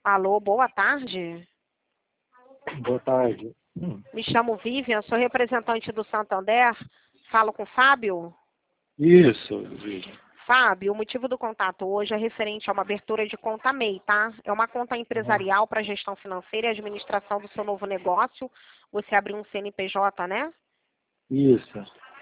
Alô, boa tarde. Boa tarde. Me chamo Vivian, sou representante do Santander. Falo com o Fábio? Isso, Vivian. Fábio, o motivo do contato hoje é referente a uma abertura de conta MEI, tá? É uma conta empresarial para gestão financeira e administração do seu novo negócio. Você abriu um CNPJ, né? Isso.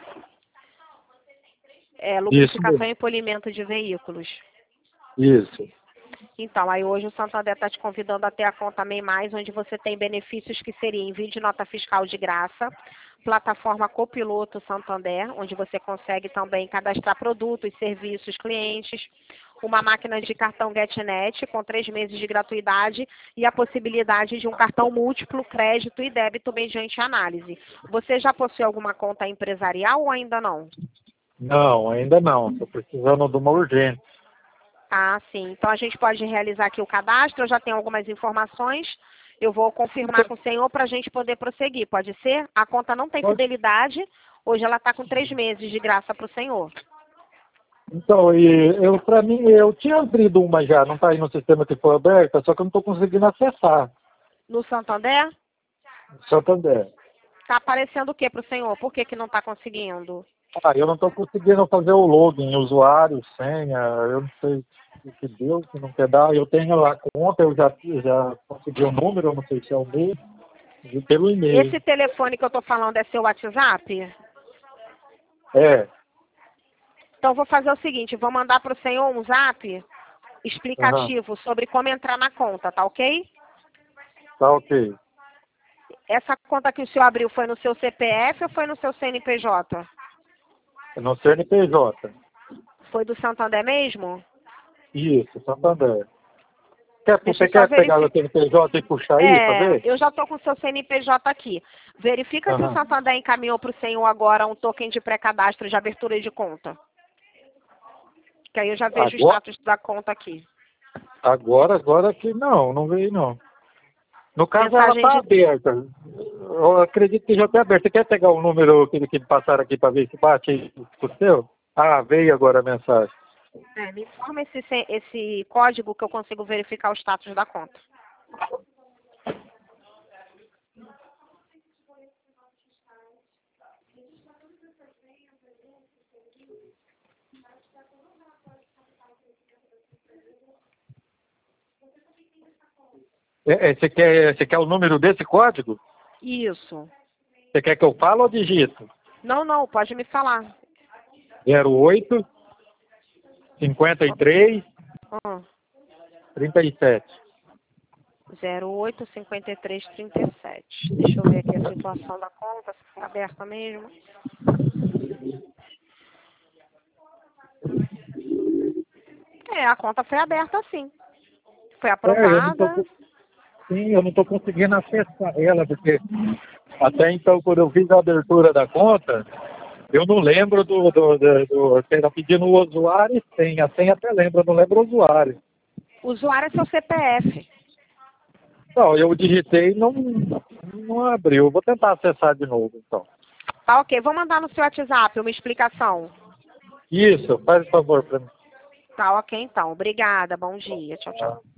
Lubrificação mesmo. e polimento de veículos. Isso. Então, aí hoje o Santander está te convidando a ter a conta MEI+, onde você tem benefícios que seriam envio de nota fiscal de graça, plataforma Copiloto Santander, onde você consegue também cadastrar produtos, serviços, clientes, uma máquina de cartão GetNet com 3 meses de gratuidade e a possibilidade de um cartão múltiplo, crédito e débito mediante análise. Você já possui alguma conta empresarial ou ainda não? Não, ainda não. Estou precisando de uma urgente. Ah, sim. Então a gente pode realizar aqui o cadastro. Eu já tenho algumas informações. Eu vou confirmar com o senhor para a gente poder prosseguir. Pode ser? A conta não tem fidelidade. Hoje ela está com 3 meses de graça para o senhor. Então, para mim, eu tinha abrido uma já, não está aí no sistema que foi aberta, só que eu não estou conseguindo acessar. No Santander? Santander. Está aparecendo o que para o senhor? Por que não está conseguindo? Eu não estou conseguindo fazer o login, usuário, senha, eu não sei o que deu, que não quer dar. Eu tenho lá a conta, eu já consegui o número, eu não sei se é o mesmo, vi pelo e-mail. Esse telefone que eu estou falando é seu WhatsApp? É. Então vou fazer o seguinte, vou mandar para o senhor um zap explicativo sobre como entrar na conta, tá ok? Tá ok. Essa conta que o senhor abriu foi no seu CPF ou foi no seu CNPJ? No CNPJ. Foi do Santander mesmo? Isso, Santander. Deixa Você eu só quer pegar o verificar. CNPJ e puxar aí para ver? Eu já estou com o seu CNPJ aqui. Verifica se o Santander encaminhou para o senhor agora um token de pré-cadastro de abertura de conta. Que aí eu já vejo o status da conta aqui. Agora que não veio não. No caso Mensagem ela está aberta. Eu acredito que já está aberta. Você quer pegar o número que passaram aqui para ver se bate aí com o seu? Ah, veio agora a mensagem. Me informa esse código que eu consigo verificar o status da conta. Você quer o número desse código? Isso. Você quer que eu fale ou digito? Não, pode me falar. 08 53 37. 08 53 37. Deixa eu ver aqui a situação da conta, se foi aberta mesmo. A conta foi aberta sim. Foi aprovada. Eu não estou conseguindo acessar ela, porque até então, quando eu fiz a abertura da conta, eu não lembro você está pedindo o usuário e senha. A senha até lembro, eu não lembro o usuário. O usuário é seu CPF. Não, eu digitei e não abriu. Vou tentar acessar de novo, então. Tá ok, vou mandar no seu WhatsApp uma explicação. Isso, faz favor para mim. Tá ok então, obrigada, bom dia, tchau, tchau.